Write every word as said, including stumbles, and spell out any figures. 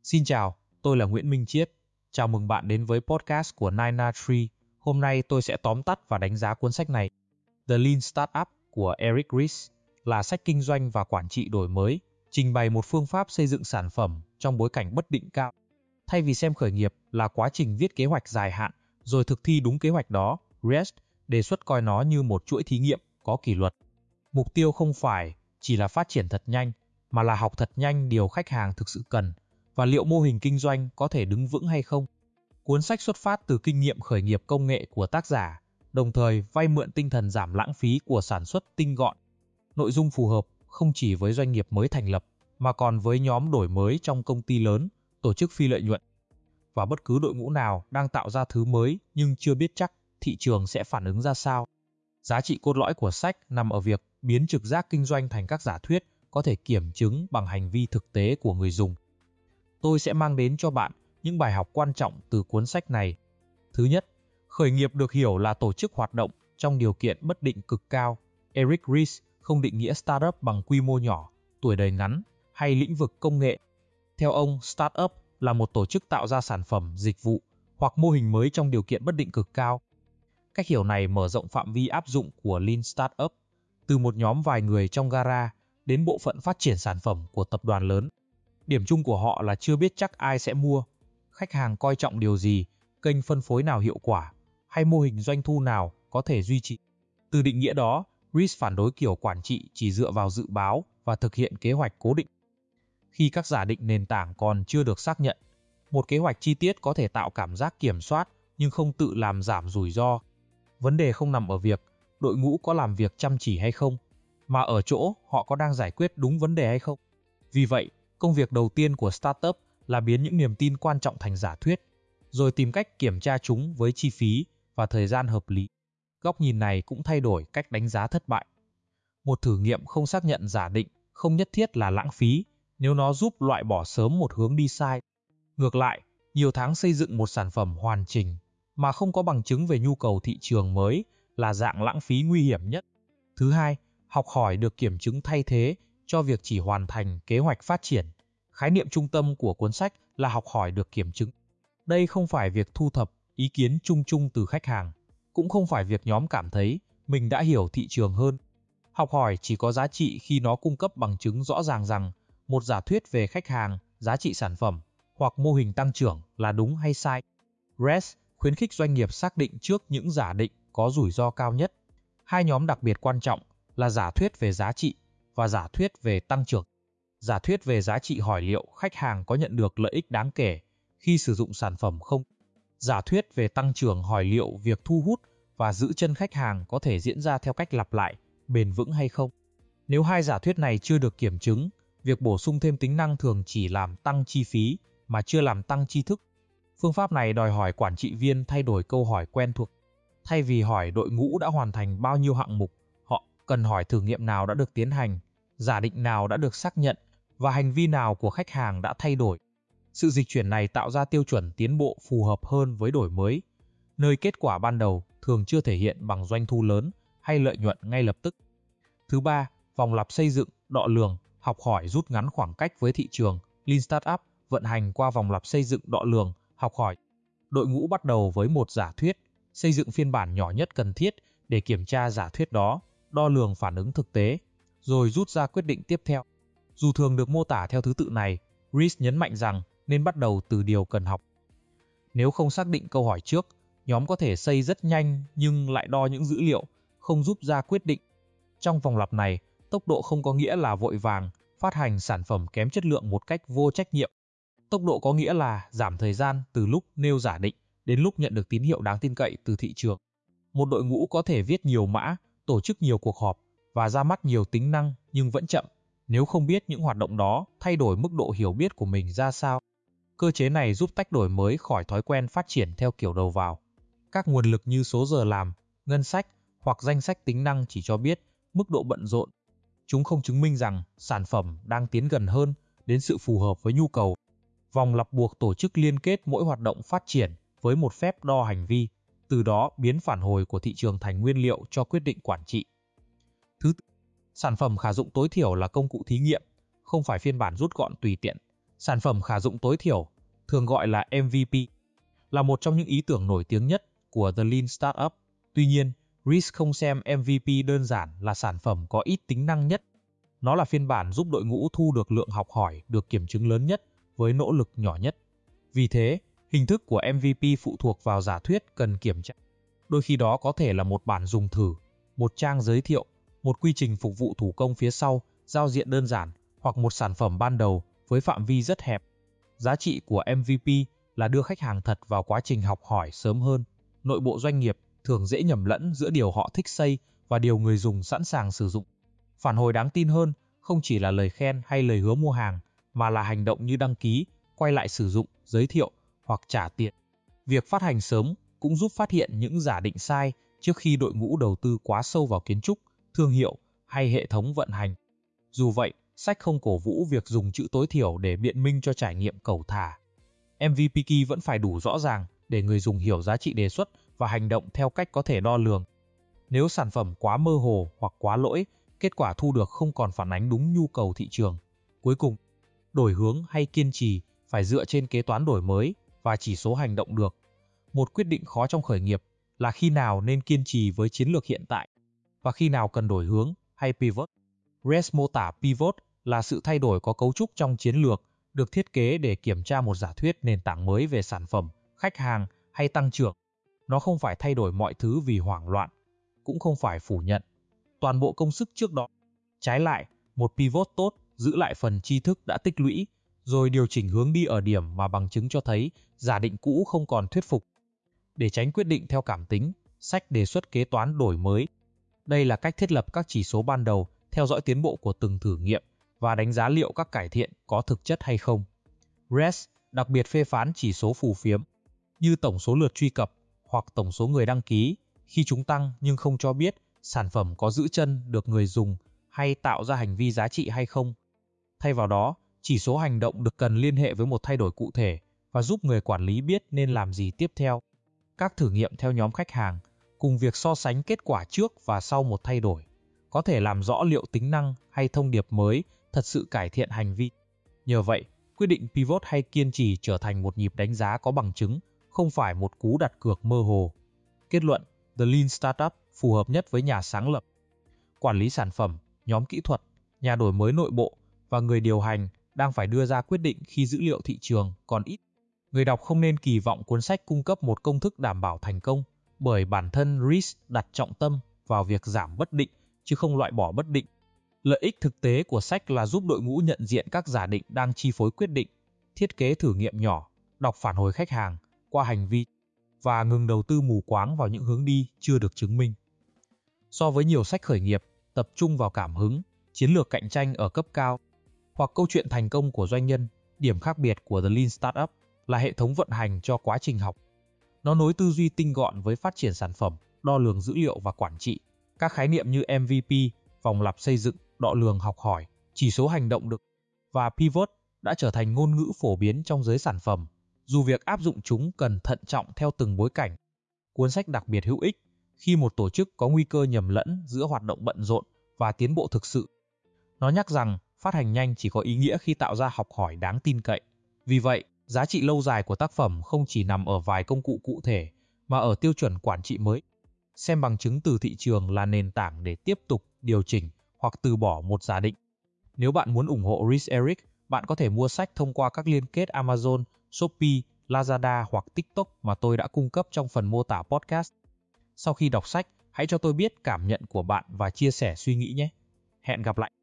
Xin chào, tôi là Nguyễn Minh Chiết. Chào mừng bạn đến với podcast của nine a Tree. Hôm nay tôi sẽ tóm tắt và đánh giá cuốn sách này. The Lean Startup của Eric Ries là sách kinh doanh và quản trị đổi mới, trình bày một phương pháp xây dựng sản phẩm trong bối cảnh bất định cao. Thay vì xem khởi nghiệp là quá trình viết kế hoạch dài hạn rồi thực thi đúng kế hoạch đó, Ries đề xuất coi nó như một chuỗi thí nghiệm có kỷ luật. Mục tiêu không phải chỉ là phát triển thật nhanh, mà là học thật nhanh điều khách hàng thực sự cần và liệu mô hình kinh doanh có thể đứng vững hay không. Cuốn sách xuất phát từ kinh nghiệm khởi nghiệp công nghệ của tác giả, đồng thời vay mượn tinh thần giảm lãng phí của sản xuất tinh gọn. Nội dung phù hợp không chỉ với doanh nghiệp mới thành lập, mà còn với nhóm đổi mới trong công ty lớn, tổ chức phi lợi nhuận và bất cứ đội ngũ nào đang tạo ra thứ mới nhưng chưa biết chắc thị trường sẽ phản ứng ra sao. Giá trị cốt lõi của sách nằm ở việc biến trực giác kinh doanh thành các giả thuyết có thể kiểm chứng bằng hành vi thực tế của người dùng. Tôi sẽ mang đến cho bạn những bài học quan trọng từ cuốn sách này. Thứ nhất, khởi nghiệp được hiểu là tổ chức hoạt động trong điều kiện bất định cực cao. Eric Ries không định nghĩa startup bằng quy mô nhỏ, tuổi đời ngắn hay lĩnh vực công nghệ. Theo ông, startup là một tổ chức tạo ra sản phẩm, dịch vụ hoặc mô hình mới trong điều kiện bất định cực cao. Cách hiểu này mở rộng phạm vi áp dụng của Lean Startup, từ một nhóm vài người trong gara đến bộ phận phát triển sản phẩm của tập đoàn lớn. Điểm chung của họ là chưa biết chắc ai sẽ mua, khách hàng coi trọng điều gì, kênh phân phối nào hiệu quả, hay mô hình doanh thu nào có thể duy trì. Từ định nghĩa đó, Ries phản đối kiểu quản trị chỉ dựa vào dự báo và thực hiện kế hoạch cố định. Khi các giả định nền tảng còn chưa được xác nhận, một kế hoạch chi tiết có thể tạo cảm giác kiểm soát nhưng không tự làm giảm rủi ro. Vấn đề không nằm ở việc đội ngũ có làm việc chăm chỉ hay không, mà ở chỗ họ có đang giải quyết đúng vấn đề hay không. Vì vậy, công việc đầu tiên của startup là biến những niềm tin quan trọng thành giả thuyết, rồi tìm cách kiểm tra chúng với chi phí và thời gian hợp lý. Góc nhìn này cũng thay đổi cách đánh giá thất bại. Một thử nghiệm không xác nhận giả định không nhất thiết là lãng phí nếu nó giúp loại bỏ sớm một hướng đi sai. Ngược lại, nhiều tháng xây dựng một sản phẩm hoàn chỉnh mà không có bằng chứng về nhu cầu thị trường mới là dạng lãng phí nguy hiểm nhất. Thứ hai, học hỏi được kiểm chứng thay thế cho việc chỉ hoàn thành kế hoạch phát triển. Khái niệm trung tâm của cuốn sách là học hỏi được kiểm chứng. Đây không phải việc thu thập ý kiến chung chung từ khách hàng, cũng không phải việc nhóm cảm thấy mình đã hiểu thị trường hơn. Học hỏi chỉ có giá trị khi nó cung cấp bằng chứng rõ ràng rằng một giả thuyết về khách hàng, giá trị sản phẩm hoặc mô hình tăng trưởng là đúng hay sai. Ries khuyến khích doanh nghiệp xác định trước những giả định có rủi ro cao nhất. Hai nhóm đặc biệt quan trọng là giả thuyết về giá trị và giả thuyết về tăng trưởng. Giả thuyết về giá trị hỏi liệu khách hàng có nhận được lợi ích đáng kể khi sử dụng sản phẩm không. Giả thuyết về tăng trưởng hỏi liệu việc thu hút và giữ chân khách hàng có thể diễn ra theo cách lặp lại, bền vững hay không. Nếu hai giả thuyết này chưa được kiểm chứng, việc bổ sung thêm tính năng thường chỉ làm tăng chi phí mà chưa làm tăng tri thức. Phương pháp này đòi hỏi quản trị viên thay đổi câu hỏi quen thuộc. Thay vì hỏi đội ngũ đã hoàn thành bao nhiêu hạng mục, họ cần hỏi thử nghiệm nào đã được tiến hành, giả định nào đã được xác nhận và hành vi nào của khách hàng đã thay đổi. Sự dịch chuyển này tạo ra tiêu chuẩn tiến bộ phù hợp hơn với đổi mới, nơi kết quả ban đầu thường chưa thể hiện bằng doanh thu lớn hay lợi nhuận ngay lập tức. Thứ ba, vòng lặp xây dựng, đọ lường, học hỏi rút ngắn khoảng cách với thị trường. Lean Startup vận hành qua vòng lặp xây dựng, đọ lường, học hỏi. Đội ngũ bắt đầu với một giả thuyết, xây dựng phiên bản nhỏ nhất cần thiết để kiểm tra giả thuyết đó, đo lường phản ứng thực tế, rồi rút ra quyết định tiếp theo. Dù thường được mô tả theo thứ tự này, Ries nhấn mạnh rằng nên bắt đầu từ điều cần học. Nếu không xác định câu hỏi trước, nhóm có thể xây rất nhanh nhưng lại đo những dữ liệu, không giúp ra quyết định. Trong vòng lặp này, tốc độ không có nghĩa là vội vàng, phát hành sản phẩm kém chất lượng một cách vô trách nhiệm. Tốc độ có nghĩa là giảm thời gian từ lúc nêu giả định đến lúc nhận được tín hiệu đáng tin cậy từ thị trường. Một đội ngũ có thể viết nhiều mã, tổ chức nhiều cuộc họp và ra mắt nhiều tính năng nhưng vẫn chậm nếu không biết những hoạt động đó thay đổi mức độ hiểu biết của mình ra sao. Cơ chế này giúp tách đổi mới khỏi thói quen phát triển theo kiểu đầu vào. Các nguồn lực như số giờ làm, ngân sách hoặc danh sách tính năng chỉ cho biết mức độ bận rộn. Chúng không chứng minh rằng sản phẩm đang tiến gần hơn đến sự phù hợp với nhu cầu. Vòng lặp buộc tổ chức liên kết mỗi hoạt động phát triển với một phép đo hành vi, từ đó biến phản hồi của thị trường thành nguyên liệu cho quyết định quản trị. Thứ tư, sản phẩm khả dụng tối thiểu là công cụ thí nghiệm, không phải phiên bản rút gọn tùy tiện. Sản phẩm khả dụng tối thiểu, thường gọi là em vê pê, là một trong những ý tưởng nổi tiếng nhất của The Lean Startup. Tuy nhiên, Rees không xem em vê pê đơn giản là sản phẩm có ít tính năng nhất. Nó là phiên bản giúp đội ngũ thu được lượng học hỏi được kiểm chứng lớn nhất với nỗ lực nhỏ nhất. Vì thế, hình thức của em vê pê phụ thuộc vào giả thuyết cần kiểm tra. Đôi khi đó có thể là một bản dùng thử, một trang giới thiệu, một quy trình phục vụ thủ công phía sau, giao diện đơn giản, hoặc một sản phẩm ban đầu với phạm vi rất hẹp. Giá trị của em vê pê là đưa khách hàng thật vào quá trình học hỏi sớm hơn. Nội bộ doanh nghiệp thường dễ nhầm lẫn giữa điều họ thích xây và điều người dùng sẵn sàng sử dụng. Phản hồi đáng tin hơn không chỉ là lời khen hay lời hứa mua hàng, mà là hành động như đăng ký, quay lại sử dụng, giới thiệu hoặc trả tiền. Việc phát hành sớm cũng giúp phát hiện những giả định sai trước khi đội ngũ đầu tư quá sâu vào kiến trúc, thương hiệu hay hệ thống vận hành. Dù vậy, sách không cổ vũ việc dùng chữ tối thiểu để biện minh cho trải nghiệm cẩu thả. em vê pê key vẫn phải đủ rõ ràng để người dùng hiểu giá trị đề xuất và hành động theo cách có thể đo lường. Nếu sản phẩm quá mơ hồ hoặc quá lỗi, kết quả thu được không còn phản ánh đúng nhu cầu thị trường. Cuối cùng, đổi hướng hay kiên trì phải dựa trên kế toán đổi mới và chỉ số hành động được. Một quyết định khó trong khởi nghiệp là khi nào nên kiên trì với chiến lược hiện tại và khi nào cần đổi hướng hay pivot. Rees mô tả pivot là sự thay đổi có cấu trúc trong chiến lược, được thiết kế để kiểm tra một giả thuyết nền tảng mới về sản phẩm, khách hàng hay tăng trưởng. Nó không phải thay đổi mọi thứ vì hoảng loạn, cũng không phải phủ nhận toàn bộ công sức trước đó. Trái lại, một pivot tốt giữ lại phần tri thức đã tích lũy, rồi điều chỉnh hướng đi ở điểm mà bằng chứng cho thấy giả định cũ không còn thuyết phục. Để tránh quyết định theo cảm tính, sách đề xuất kế toán đổi mới. Đây là cách thiết lập các chỉ số ban đầu, theo dõi tiến bộ của từng thử nghiệm và đánh giá liệu các cải thiện có thực chất hay không. Rees đặc biệt phê phán chỉ số phù phiếm, như tổng số lượt truy cập hoặc tổng số người đăng ký, khi chúng tăng nhưng không cho biết sản phẩm có giữ chân được người dùng hay tạo ra hành vi giá trị hay không. Thay vào đó, chỉ số hành động được cần liên hệ với một thay đổi cụ thể và giúp người quản lý biết nên làm gì tiếp theo. Các thử nghiệm theo nhóm khách hàng, cùng việc so sánh kết quả trước và sau một thay đổi, có thể làm rõ liệu tính năng hay thông điệp mới thật sự cải thiện hành vi. Nhờ vậy, quyết định pivot hay kiên trì trở thành một nhịp đánh giá có bằng chứng, không phải một cú đặt cược mơ hồ. Kết luận, The Lean Startup phù hợp nhất với nhà sáng lập, quản lý sản phẩm, nhóm kỹ thuật, nhà đổi mới nội bộ và người điều hành đang phải đưa ra quyết định khi dữ liệu thị trường còn ít. Người đọc không nên kỳ vọng cuốn sách cung cấp một công thức đảm bảo thành công, bởi bản thân Rees đặt trọng tâm vào việc giảm bất định chứ không loại bỏ bất định. Lợi ích thực tế của sách là giúp đội ngũ nhận diện các giả định đang chi phối quyết định, thiết kế thử nghiệm nhỏ, đọc phản hồi khách hàng qua hành vi và ngừng đầu tư mù quáng vào những hướng đi chưa được chứng minh. So với nhiều sách khởi nghiệp tập trung vào cảm hứng, chiến lược cạnh tranh ở cấp cao hoặc câu chuyện thành công của doanh nhân, điểm khác biệt của The Lean Startup là hệ thống vận hành cho quá trình học. Nó nối tư duy tinh gọn với phát triển sản phẩm, đo lường dữ liệu và quản trị. Các khái niệm như em vê pê, vòng lặp xây dựng, đo lường học hỏi, chỉ số hành động được và pivot đã trở thành ngôn ngữ phổ biến trong giới sản phẩm, dù việc áp dụng chúng cần thận trọng theo từng bối cảnh. Cuốn sách đặc biệt hữu ích khi một tổ chức có nguy cơ nhầm lẫn giữa hoạt động bận rộn và tiến bộ thực sự. Nó nhắc rằng phát hành nhanh chỉ có ý nghĩa khi tạo ra học hỏi đáng tin cậy. Vì vậy, giá trị lâu dài của tác phẩm không chỉ nằm ở vài công cụ cụ thể, mà ở tiêu chuẩn quản trị mới. Xem bằng chứng từ thị trường là nền tảng để tiếp tục điều chỉnh hoặc từ bỏ một giả định. Nếu bạn muốn ủng hộ Rees Eric, bạn có thể mua sách thông qua các liên kết Amazon, Shopee, Lazada hoặc TikTok mà tôi đã cung cấp trong phần mô tả podcast. Sau khi đọc sách, hãy cho tôi biết cảm nhận của bạn và chia sẻ suy nghĩ nhé. Hẹn gặp lại!